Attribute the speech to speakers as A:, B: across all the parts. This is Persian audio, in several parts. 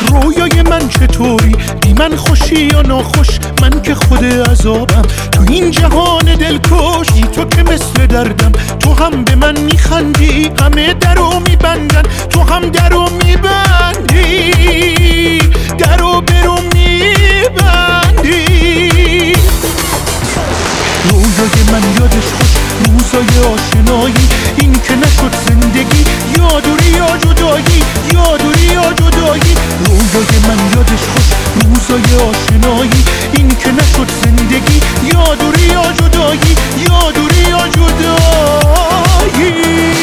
A: رویای من چطوری؟ بی من خوشی یا ناخوش؟ من که خود عذابم تو این جهان دلکش. بی تو که مثل دردم، تو هم به من میخندی، همه درو میبندن تو هم درو میبندی، درو برو میبندی. رویای من یادش خوش، روزای آشنایی، این که نشد زندگی، یا دوری یا جدایی، یا دوری یا جدایی. رویای من یادش خوش، روزای آشنایی، این که نشد زندگی، یا دوری یا جدایی، یا دوری یا جدایی.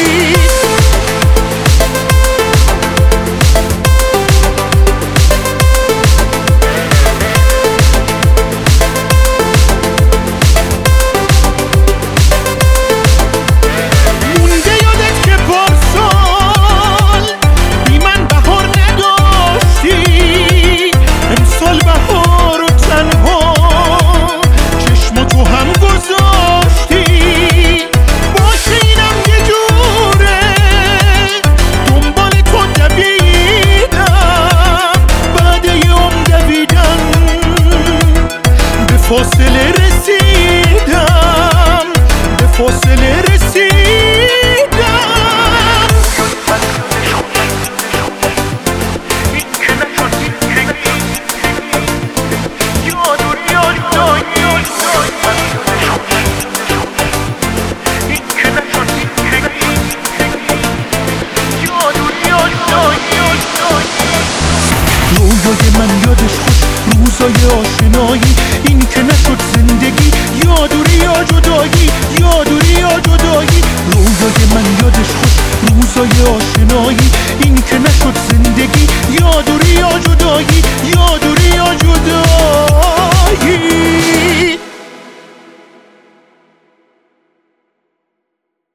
A: فاصله رسیدم، به فاصله رسیدم. این که نشد زندگی، یا دوری یا جدایی، این که نشد زندگی، یا دوری یا جدایی. رویای من یادش خوش، روزای آشنایی، این که نشد زندگی، یا دوری یا جدایی، یا دوری یا جدایی. رویای من یادش خوش، روزای آشنایی، این که نشد زندگی، یا دوری یا جدایی، یا دوری یا جدایی.